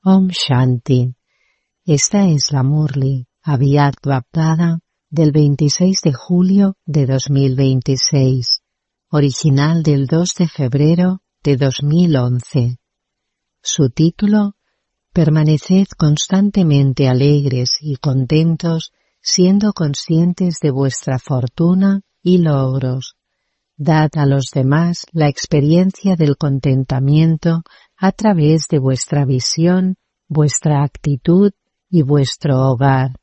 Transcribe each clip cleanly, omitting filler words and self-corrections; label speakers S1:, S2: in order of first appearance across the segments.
S1: Om Shanti. Esta es la Murli Avyakt Bapdada del 26 de julio de 2026, original del 2 de febrero de 2011. Su título: Permaneced constantemente alegres y contentos, siendo conscientes de vuestra fortuna y logros. Dad a los demás la experiencia del contentamiento a través de vuestra visión, vuestra actitud y vuestro hogar.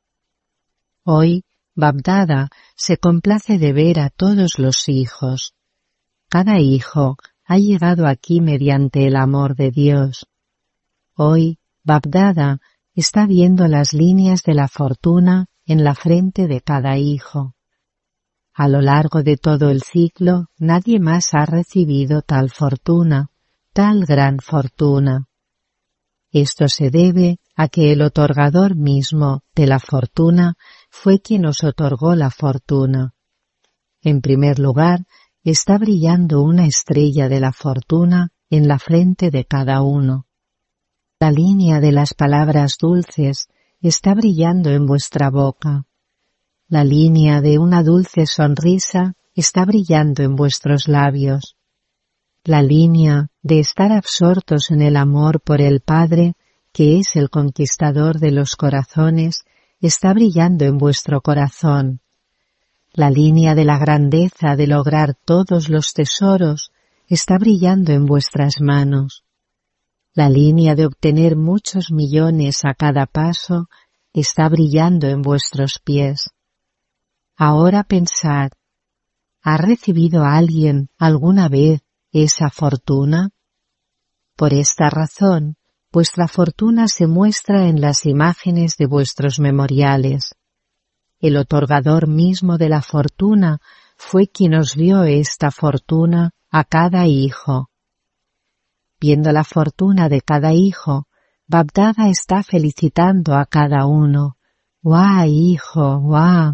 S1: Hoy, Bapdada se complace de ver a todos los hijos. Cada hijo ha llegado aquí mediante el amor de Dios. Hoy, Bapdada está viendo las líneas de la fortuna en la frente de cada hijo. A lo largo de todo el ciclo, nadie más ha recibido tal fortuna, tal gran fortuna. Esto se debe a que el otorgador mismo de la fortuna fue quien os otorgó la fortuna. En primer lugar, está brillando una estrella de la fortuna en la frente de cada uno. La línea de las palabras dulces está brillando en vuestra boca. La línea de una dulce sonrisa está brillando en vuestros labios. La línea de estar absortos en el amor por el Padre, que es el conquistador de los corazones, está brillando en vuestro corazón. La línea de la grandeza de lograr todos los tesoros está brillando en vuestras manos. La línea de obtener muchos millones a cada paso está brillando en vuestros pies. Ahora pensad, ¿ha recibido alguien alguna vez esa fortuna? Por esta razón, vuestra fortuna se muestra en las imágenes de vuestros memoriales. El otorgador mismo de la fortuna fue quien os dio esta fortuna a cada hijo. Viendo la fortuna de cada hijo, Bapdada está felicitando a cada uno. ¡Guau, hijo! ¡Guau!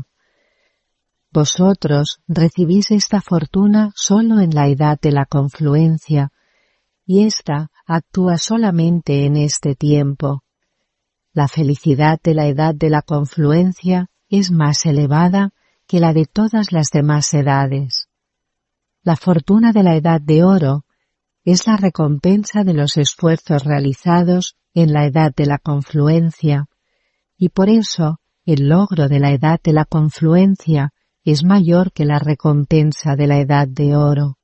S1: Vosotros recibís esta fortuna solo en la edad de la confluencia, y ésta actúa solamente en este tiempo. La felicidad de la edad de la confluencia es más elevada que la de todas las demás edades. La fortuna de la edad de oro es la recompensa de los esfuerzos realizados en la edad de la confluencia, y por eso el logro de la edad de la confluencia es mayor que la recompensa de la edad de oro.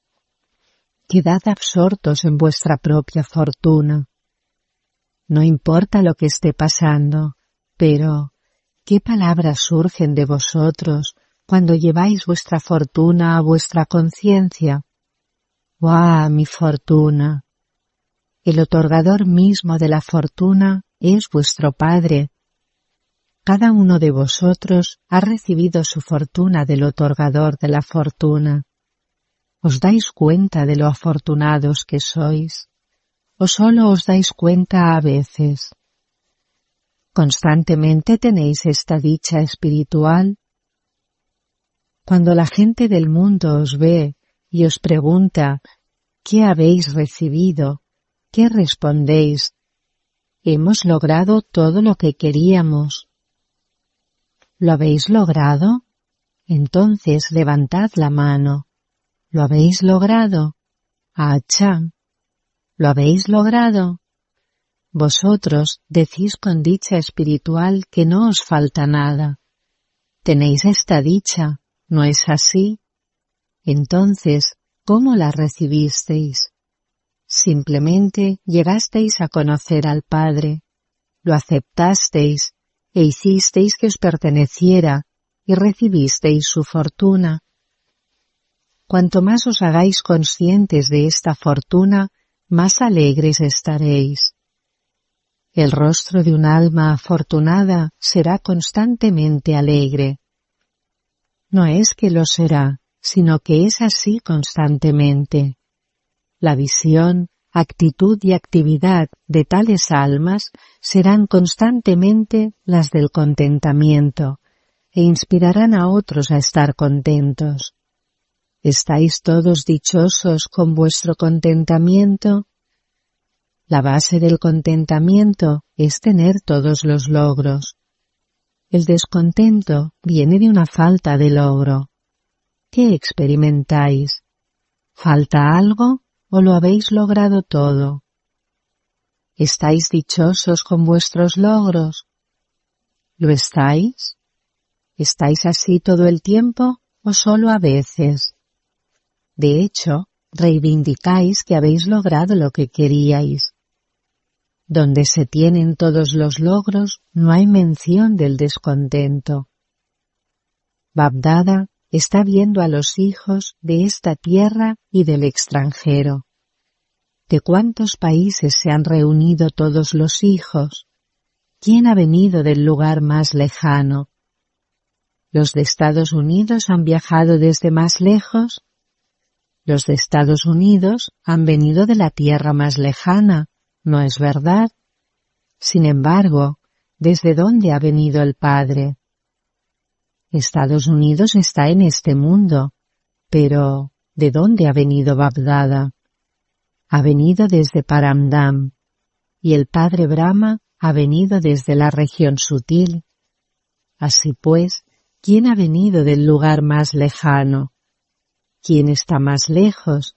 S1: Quedad absortos en vuestra propia fortuna. No importa lo que esté pasando, pero ¿qué palabras surgen de vosotros cuando lleváis vuestra fortuna a vuestra conciencia? ¡Guau, mi fortuna! El otorgador mismo de la fortuna es vuestro Padre. Cada uno de vosotros ha recibido su fortuna del otorgador de la fortuna. ¿Os dais cuenta de lo afortunados que sois? ¿O solo os dais cuenta a veces? ¿Constantemente tenéis esta dicha espiritual? Cuando la gente del mundo os ve y os pregunta ¿qué habéis recibido?, ¿qué respondéis? Hemos logrado todo lo que queríamos. ¿Lo habéis logrado? Entonces levantad la mano. ¿Lo habéis logrado? ¡Achá! ¿Lo habéis logrado? Vosotros decís con dicha espiritual que no os falta nada. Tenéis esta dicha, ¿no es así? Entonces, ¿cómo la recibisteis? Simplemente llegasteis a conocer al Padre, lo aceptasteis e hicisteis que os perteneciera y recibisteis su fortuna. Cuanto más os hagáis conscientes de esta fortuna, más alegres estaréis. El rostro de un alma afortunada será constantemente alegre. No es que lo será, sino que es así constantemente. La visión, actitud y actividad de tales almas serán constantemente las del contentamiento e inspirarán a otros a estar contentos. ¿Estáis todos dichosos con vuestro contentamiento? La base del contentamiento es tener todos los logros. El descontento viene de una falta de logro. ¿Qué experimentáis? ¿Falta algo o lo habéis logrado todo? ¿Estáis dichosos con vuestros logros? ¿Lo estáis? ¿Estáis así todo el tiempo o solo a veces? De hecho, reivindicáis que habéis logrado lo que queríais. Donde se tienen todos los logros, no hay mención del descontento. Bab-Dada está viendo a los hijos de esta tierra y del extranjero. ¿De cuántos países se han reunido todos los hijos? ¿Quién ha venido del lugar más lejano? ¿Los de Estados Unidos han viajado desde más lejos? Los de Estados Unidos han venido de la tierra más lejana, ¿no es verdad? Sin embargo, ¿desde dónde ha venido el Padre? Estados Unidos está en este mundo, pero ¿de dónde ha venido Bab-Dada? Ha venido desde Paramdam, y el Padre Brahma ha venido desde la región sutil. Así pues, ¿quién ha venido del lugar más lejano? ¿Quién está más lejos?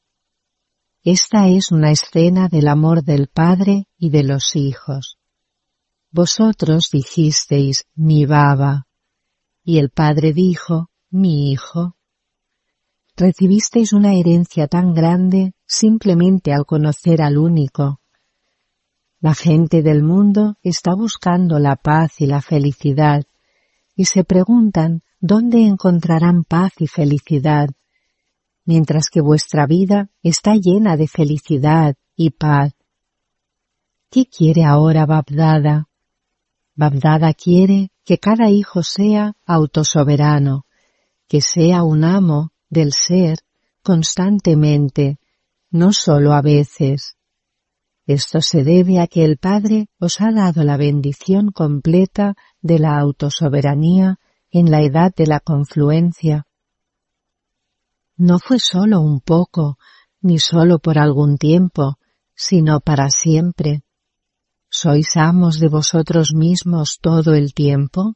S1: Esta es una escena del amor del Padre y de los hijos. Vosotros dijisteis, mi Baba, y el Padre dijo, mi Hijo. Recibisteis una herencia tan grande simplemente al conocer al único. La gente del mundo está buscando la paz y la felicidad, y se preguntan dónde encontrarán paz y felicidad, mientras que vuestra vida está llena de felicidad y paz. ¿Qué quiere ahora Bab-Dada? Bab-Dada quiere que cada hijo sea autosoberano, que sea un amo del ser constantemente, no solo a veces. Esto se debe a que el Padre os ha dado la bendición completa de la autosoberanía en la edad de la confluencia. No fue solo un poco, ni solo por algún tiempo, sino para siempre. ¿Sois amos de vosotros mismos todo el tiempo?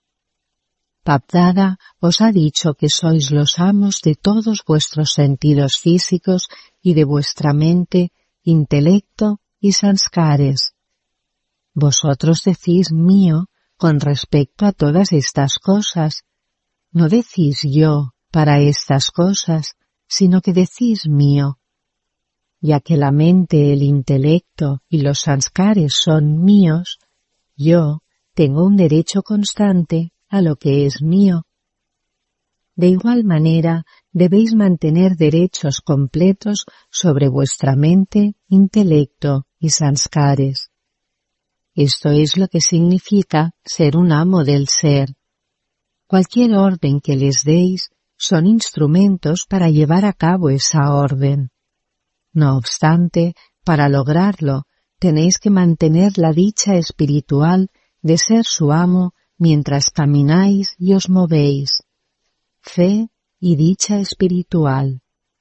S1: Bab-Dada os ha dicho que sois los amos de todos vuestros sentidos físicos y de vuestra mente, intelecto y sanskares. Vosotros decís mío con respecto a todas estas cosas. No decís yo para estas cosas, sino que decís mío. Ya que la mente, el intelecto y los sanskares son míos, yo tengo un derecho constante a lo que es mío. De igual manera, debéis mantener derechos completos sobre vuestra mente, intelecto y sanskares. Esto es lo que significa ser un amo del ser. Cualquier orden que les deis son instrumentos para llevar a cabo esa orden. No obstante, para lograrlo, tenéis que mantener la dicha espiritual de ser su amo mientras camináis y os movéis. Fe y dicha espiritual.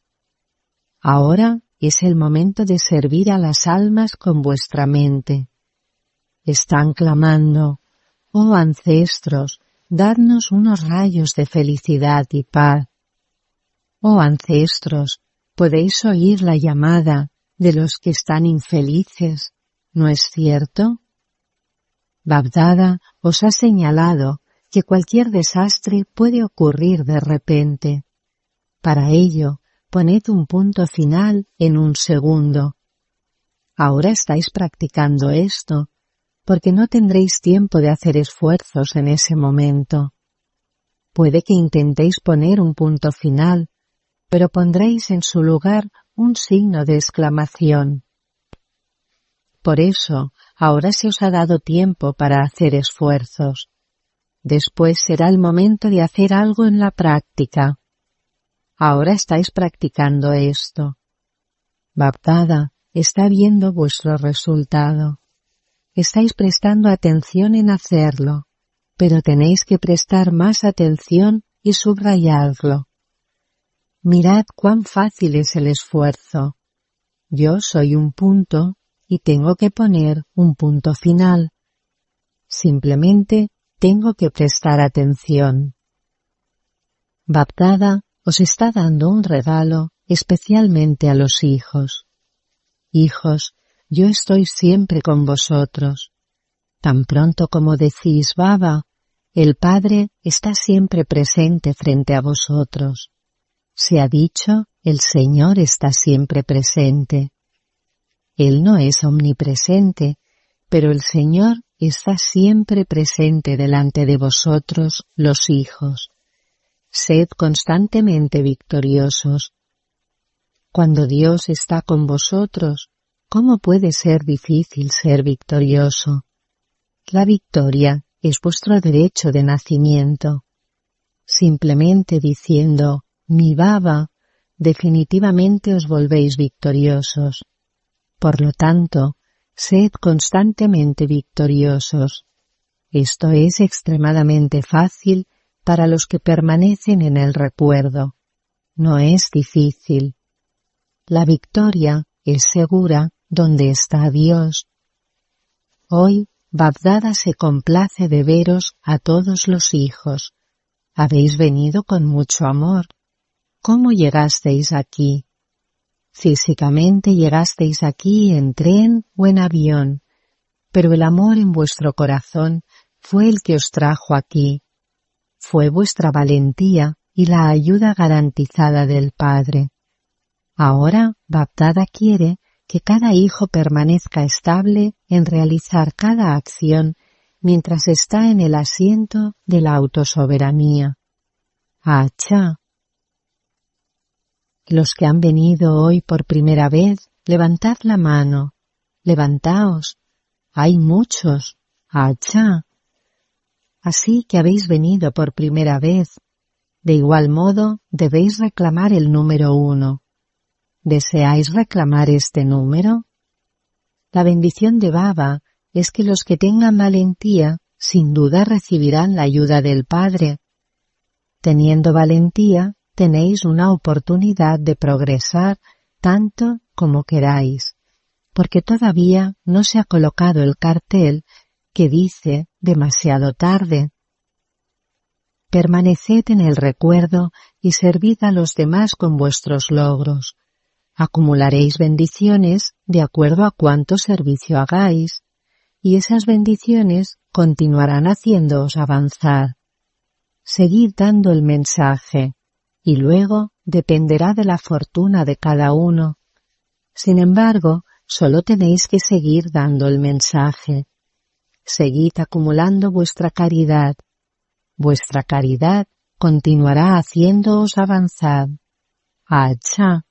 S1: Ahora es el momento de servir a las almas con vuestra mente. Están clamando, oh ancestros, dadnos unos rayos de felicidad y paz. Oh ancestros, podéis oír la llamada de los que están infelices, ¿no es cierto? Bab-Dada os ha señalado que cualquier desastre puede ocurrir de repente. Para ello, poned un punto final en un segundo. Ahora estáis practicando esto, porque no tendréis tiempo de hacer esfuerzos en ese momento. Puede que intentéis poner un punto final, pero pondréis en su lugar un signo de exclamación. Por eso, ahora se os ha dado tiempo para hacer esfuerzos. Después será el momento de hacer algo en la práctica. Ahora estáis practicando esto. Bab-Dada está viendo vuestro resultado. Estáis prestando atención en hacerlo, pero tenéis que prestar más atención y subrayarlo. Mirad cuán fácil es el esfuerzo. Yo soy un punto y tengo que poner un punto final. Simplemente tengo que prestar atención. Bapdada os está dando un regalo especialmente a los hijos. Hijos, yo estoy siempre con vosotros. Tan pronto como decís Baba, el Padre está siempre presente frente a vosotros. Se ha dicho, el Señor está siempre presente. Él no es omnipresente, pero el Señor está siempre presente delante de vosotros, los hijos. Sed constantemente victoriosos. Cuando Dios está con vosotros, ¿cómo puede ser difícil ser victorioso? La victoria es vuestro derecho de nacimiento. Simplemente diciendo, mi Baba, definitivamente os volvéis victoriosos. Por lo tanto, sed constantemente victoriosos. Esto es extremadamente fácil para los que permanecen en el recuerdo. No es difícil. La victoria es segura donde está Dios. Hoy, Bapdada se complace de veros a todos los hijos. Habéis venido con mucho amor. ¿Cómo llegasteis aquí? Físicamente llegasteis aquí en tren o en avión, pero el amor en vuestro corazón fue el que os trajo aquí. Fue vuestra valentía y la ayuda garantizada del Padre. Ahora, Bapdada quiere que cada hijo permanezca estable en realizar cada acción mientras está en el asiento de la autosoberanía. ¡Achá! Los que han venido hoy por primera vez, levantad la mano. Levantaos. Hay muchos. ¡Achá! Así que habéis venido por primera vez. De igual modo, debéis reclamar el número 1. ¿Deseáis reclamar este número? La bendición de Baba es que los que tengan valentía, sin duda recibirán la ayuda del Padre. Teniendo valentía, tenéis una oportunidad de progresar tanto como queráis, porque todavía no se ha colocado el cartel que dice demasiado tarde. Permaneced en el recuerdo y servid a los demás con vuestros logros. Acumularéis bendiciones de acuerdo a cuánto servicio hagáis, y esas bendiciones continuarán haciéndoos avanzar. Seguid dando el mensaje, y luego dependerá de la fortuna de cada uno. Sin embargo, solo tenéis que seguir dando el mensaje. Seguid acumulando vuestra caridad. Vuestra caridad continuará haciéndoos avanzar. ¡Achá!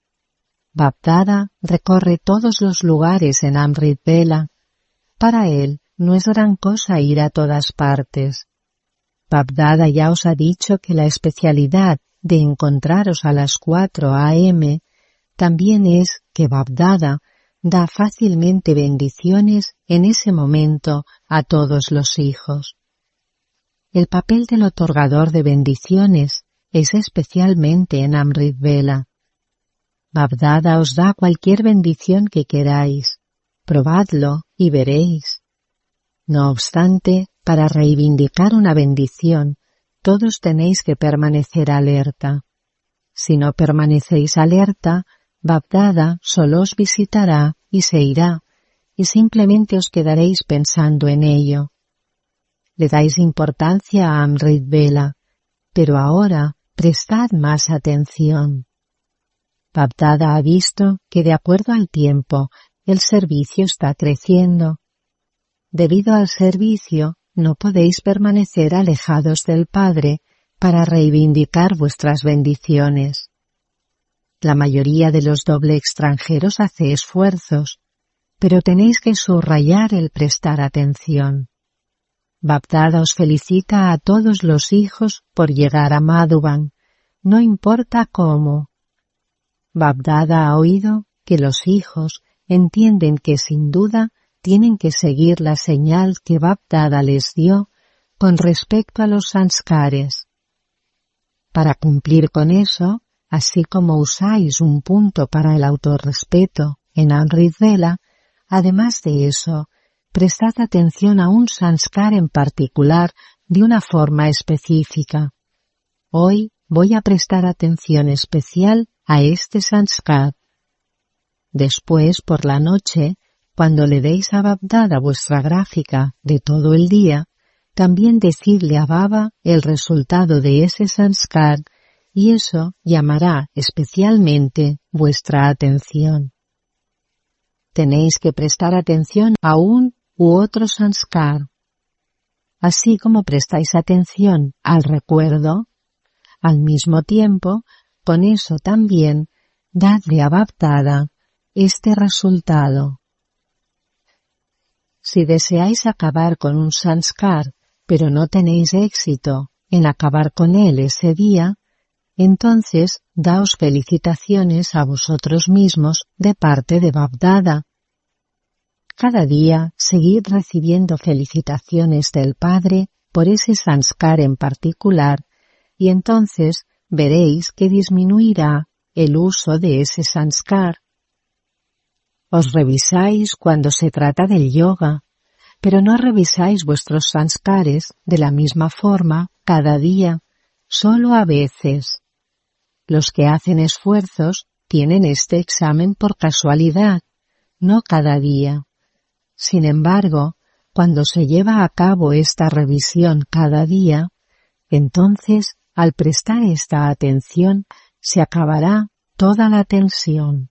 S1: Bapdada recorre todos los lugares en Amrit Vela. Para él no es gran cosa ir a todas partes. Bapdada ya os ha dicho que la especialidad de encontraros a las 4 a.m. también es que Bapdada da fácilmente bendiciones en ese momento a todos los hijos. El papel del otorgador de bendiciones es especialmente en Amrit Vela. Bapdada os da cualquier bendición que queráis. Probadlo y veréis. No obstante, para reivindicar una bendición, todos tenéis que permanecer alerta. Si no permanecéis alerta, Bapdada solo os visitará y se irá, y simplemente os quedaréis pensando en ello. Le dais importancia a Amrit Vela, pero ahora prestad más atención. Bapdada ha visto que de acuerdo al tiempo, el servicio está creciendo. Debido al servicio, no podéis permanecer alejados del Padre para reivindicar vuestras bendiciones. La mayoría de los doble extranjeros hace esfuerzos, pero tenéis que subrayar el prestar atención. Bapdada os felicita a todos los hijos por llegar a Madhuban, no importa cómo. Bapdada ha oído que los hijos entienden que sin duda tienen que seguir la señal que Bapdada les dio con respecto a los sanskares. Para cumplir con eso, así como usáis un punto para el autorrespeto en Amrit Vela, Además de eso, prestad atención a un sanskar en particular de una forma específica. Hoy voy a prestar atención especial a este sanskar. Después, por la noche, cuando le deis a Bab-Dada vuestra gráfica de todo el día, también decidle a Baba el resultado de ese sanskar y eso llamará especialmente vuestra atención. Tenéis que prestar atención a un u otro sanskar. Así como prestáis atención al recuerdo, al mismo tiempo, con eso también, dadle a Bab-Dada este resultado. Si deseáis acabar con un sanskar, pero no tenéis éxito en acabar con él ese día, entonces daos felicitaciones a vosotros mismos de parte de Bab-Dada. Cada día seguid recibiendo felicitaciones del Padre por ese sanskar en particular y entonces veréis que disminuirá el uso de ese sanskar. Os revisáis cuando se trata del yoga, pero no revisáis vuestros sanskares de la misma forma cada día, solo a veces. Los que hacen esfuerzos tienen este examen por casualidad, no cada día. Sin embargo, cuando se lleva a cabo esta revisión cada día, entonces, al prestar esta atención, se acabará toda la tensión.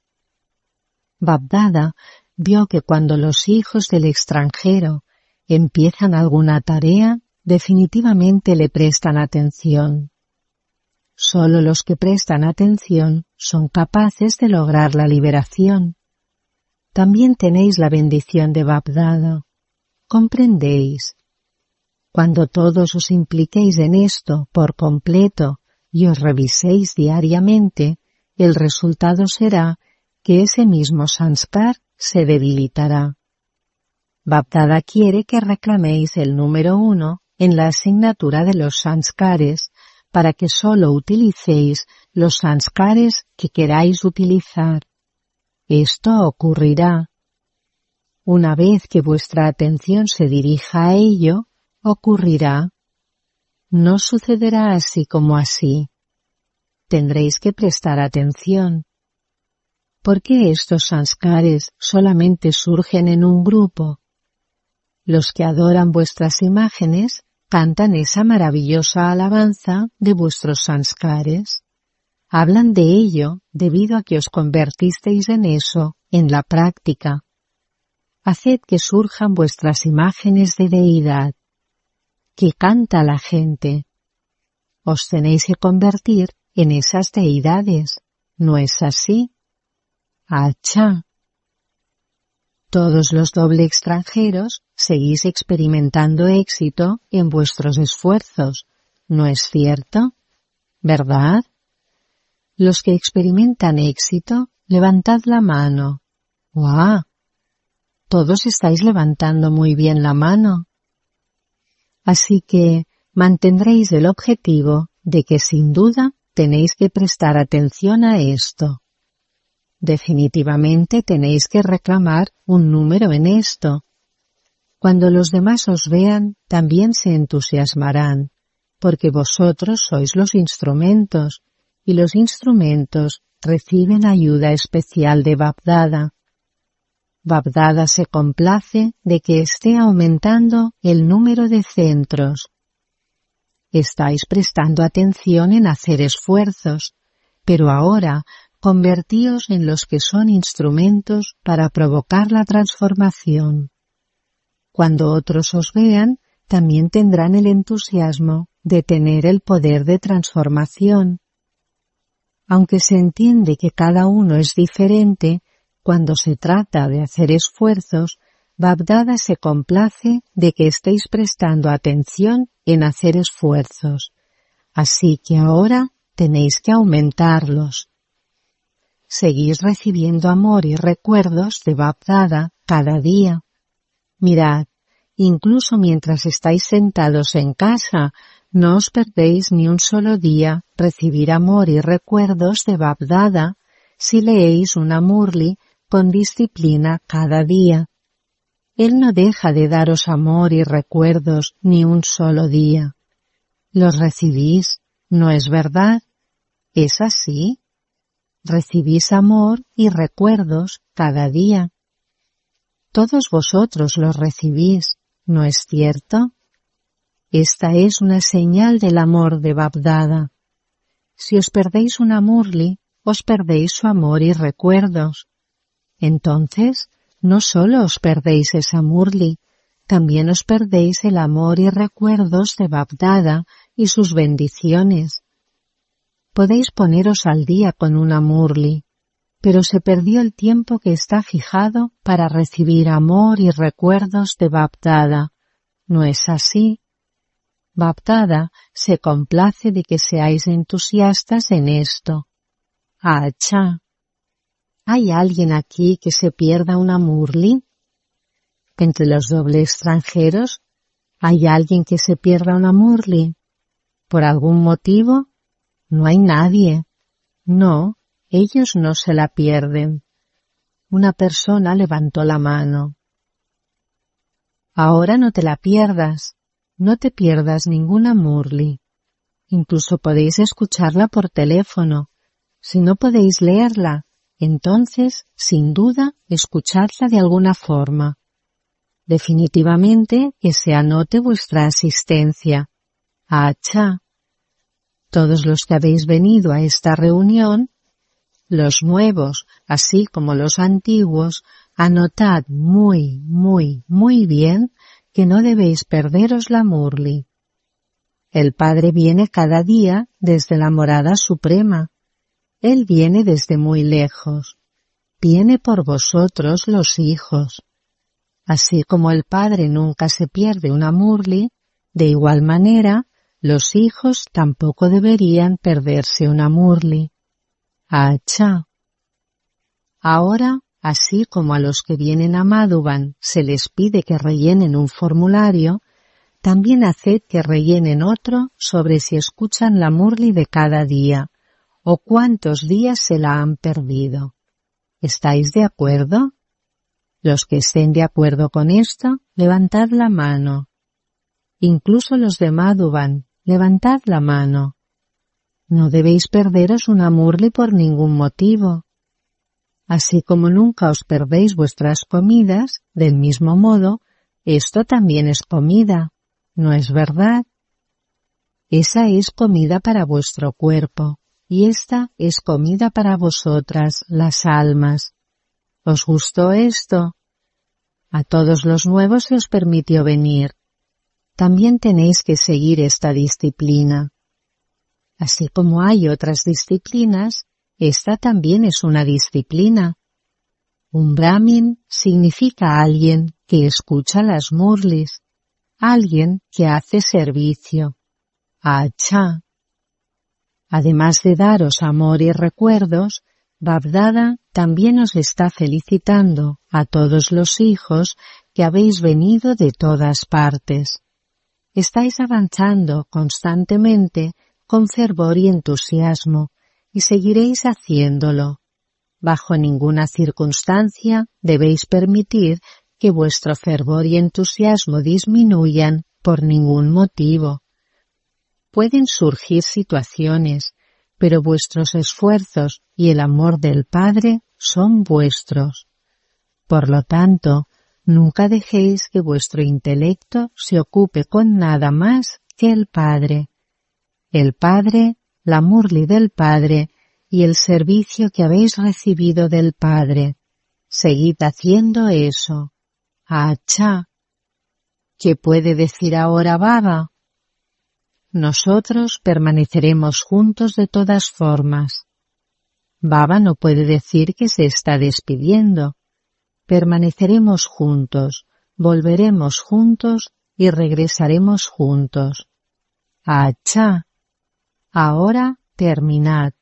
S1: Bab-Dada vio que cuando los hijos del extranjero empiezan alguna tarea, definitivamente le prestan atención. Solo los que prestan atención son capaces de lograr la liberación. También tenéis la bendición de Bab-Dada. ¿Comprendéis? Cuando todos os impliquéis en esto por completo y os reviséis diariamente, el resultado será que ese mismo sanskar se debilitará. Bab-Dada quiere que reclaméis el número 1 en la asignatura de los sanskares para que solo utilicéis los sanskares que queráis utilizar. Esto ocurrirá. Una vez que vuestra atención se dirija a ello, ocurrirá. No sucederá así como así. Tendréis que prestar atención. ¿Por qué estos sanskares solamente surgen en un grupo? Los que adoran vuestras imágenes cantan esa maravillosa alabanza de vuestros sanskares. Hablan de ello debido a que os convertisteis en eso, en la práctica. Haced que surjan vuestras imágenes de deidad. ¿Qué canta la gente? Os tenéis que convertir en esas deidades, ¿no es así? ¡Achá! Todos los doble extranjeros seguís experimentando éxito en vuestros esfuerzos, ¿no es cierto? ¿Verdad? Los que experimentan éxito, levantad la mano. ¡Guau! Todos estáis levantando muy bien la mano. Así que mantendréis el objetivo de que sin duda tenéis que prestar atención a esto. Definitivamente tenéis que reclamar un número en esto. Cuando los demás os vean, también se entusiasmarán, porque vosotros sois los instrumentos, y los instrumentos reciben ayuda especial de Bab-Dada. Bab-Dada se complace de que esté aumentando el número de centros. Estáis prestando atención en hacer esfuerzos, pero ahora convertíos en los que son instrumentos para provocar la transformación. Cuando otros os vean, también tendrán el entusiasmo de tener el poder de transformación. Aunque se entiende que cada uno es diferente, cuando se trata de hacer esfuerzos, Bab-Dada se complace de que estéis prestando atención en hacer esfuerzos. Así que ahora tenéis que aumentarlos. Seguís recibiendo amor y recuerdos de Bab-Dada cada día. Mirad, incluso mientras estáis sentados en casa, no os perdéis ni un solo día recibir amor y recuerdos de Bab-Dada si leéis una murli con disciplina cada día. Él no deja de daros amor y recuerdos ni un solo día. Los recibís, ¿no es verdad? ¿Es así? Recibís amor y recuerdos cada día. Todos vosotros los recibís, ¿no es cierto? Esta es una señal del amor de Bab-Dada. Si os perdéis una murli, os perdéis su amor y recuerdos. Entonces, no solo os perdéis esa murli, también os perdéis el amor y recuerdos de Bab-Dada y sus bendiciones. Podéis poneros al día con una murli, pero se perdió el tiempo que está fijado para recibir amor y recuerdos de Bab-Dada. ¿No es así? Bab-Dada se complace de que seáis entusiastas en esto. ¡Achá! ¿Hay alguien aquí que se pierda una murli? ¿Entre los doble extranjeros hay alguien que se pierda una murli? ¿Por algún motivo? No hay nadie. No, ellos no se la pierden. Una persona levantó la mano. Ahora no te la pierdas. No te pierdas ninguna murli. Incluso podéis escucharla por teléfono. Si no podéis leerla, entonces, sin duda, escuchadla de alguna forma. Definitivamente que se anote vuestra asistencia. ¡Achá! Todos los que habéis venido a esta reunión, los nuevos, así como los antiguos, anotad muy bien que no debéis perderos la murli. El Padre viene cada día desde la morada suprema. Él viene desde muy lejos. Viene por vosotros los hijos. Así como el Padre nunca se pierde una murli, de igual manera, los hijos tampoco deberían perderse una murli. ¡Achá! Ahora, así como a los que vienen a Madhuban se les pide que rellenen un formulario, también haced que rellenen otro sobre si escuchan la murli de cada día, o cuántos días se la han perdido. ¿Estáis de acuerdo? Los que estén de acuerdo con esto, levantad la mano. Incluso los de Madhuban, levantad la mano. No debéis perderos una murli por ningún motivo. Así como nunca os perdéis vuestras comidas, del mismo modo, esto también es comida, ¿no es verdad? Esa es comida para vuestro cuerpo, y esta es comida para vosotras, las almas. ¿Os gustó esto? A todos los nuevos se os permitió venir. También tenéis que seguir esta disciplina. Así como hay otras disciplinas, esta también es una disciplina. Un brahmin significa alguien que escucha las murlis, alguien que hace servicio. ¡Achá! Además de daros amor y recuerdos, Bab-Dada también os está felicitando a todos los hijos que habéis venido de todas partes. Estáis avanzando constantemente con fervor y entusiasmo, y seguiréis haciéndolo. Bajo ninguna circunstancia debéis permitir que vuestro fervor y entusiasmo disminuyan por ningún motivo. Pueden surgir situaciones, pero vuestros esfuerzos y el amor del Padre son vuestros. Por lo tanto, nunca dejéis que vuestro intelecto se ocupe con nada más que el Padre. El Padre, la murli del Padre y el servicio que habéis recibido del Padre. Seguid haciendo eso. ¡Achá! ¿Qué puede decir ahora Baba? Nosotros permaneceremos juntos de todas formas. Baba no puede decir que se está despidiendo. Permaneceremos juntos, volveremos juntos y regresaremos juntos. ¡Achá! Ahora terminad.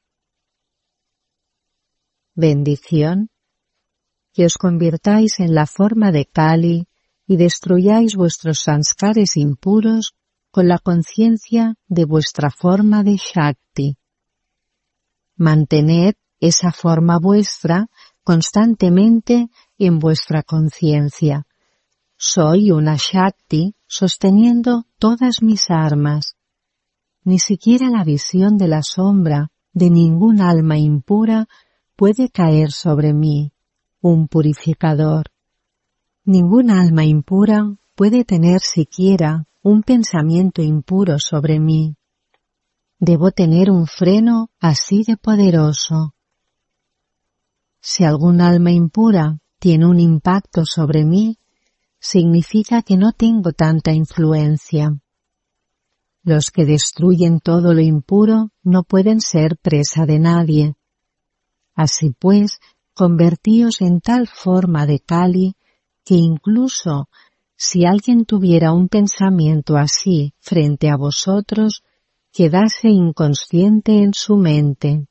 S1: Bendición. Que os convirtáis en la forma de Kali y destruyáis vuestros sanskares impuros con la conciencia de vuestra forma de Shakti. Mantened esa forma vuestra constantemente en vuestra conciencia. Soy una Shakti sosteniendo todas mis armas. Ni siquiera la visión de la sombra de ningún alma impura puede caer sobre mí, un purificador. Ningún alma impura puede tener siquiera un pensamiento impuro sobre mí. Debo tener un freno así de poderoso. Si algún alma impura tiene un impacto sobre mí, significa que no tengo tanta influencia. Los que destruyen todo lo impuro no pueden ser presa de nadie. Así pues, convertíos en tal forma de Kali que incluso si alguien tuviera un pensamiento así frente a vosotros, quedase inconsciente en su mente.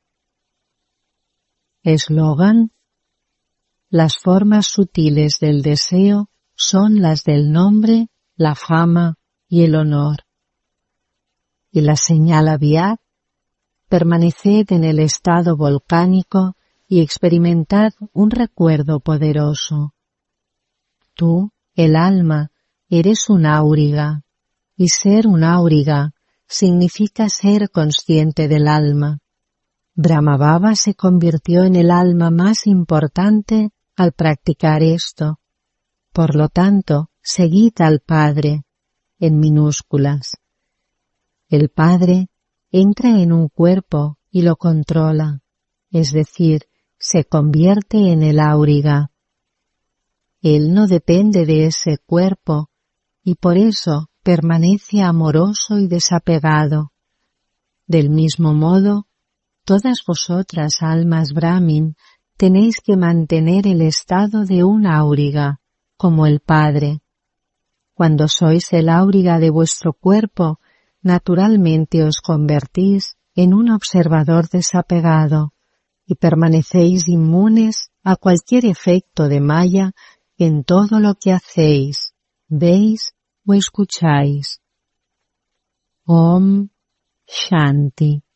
S1: Eslogan: las formas sutiles del deseo son las del nombre, la fama y el honor. Y la señal Aviad: permaneced en el estado volcánico y experimentad un recuerdo poderoso. Tú, el alma, eres un áuriga, y ser un áuriga significa ser consciente del alma. Brahmababa se convirtió en el alma más importante al practicar esto. Por lo tanto, seguid al Padre, en minúsculas. El Padre entra en un cuerpo y lo controla, es decir, se convierte en el áuriga. Él no depende de ese cuerpo y por eso permanece amoroso y desapegado. Del mismo modo, todas vosotras, almas Brahmin, tenéis que mantener el estado de un áuriga, como el Padre. Cuando sois el áuriga de vuestro cuerpo, naturalmente os convertís en un observador desapegado y permanecéis inmunes a cualquier efecto de maya en todo lo que hacéis, veis o escucháis. Om Shanti.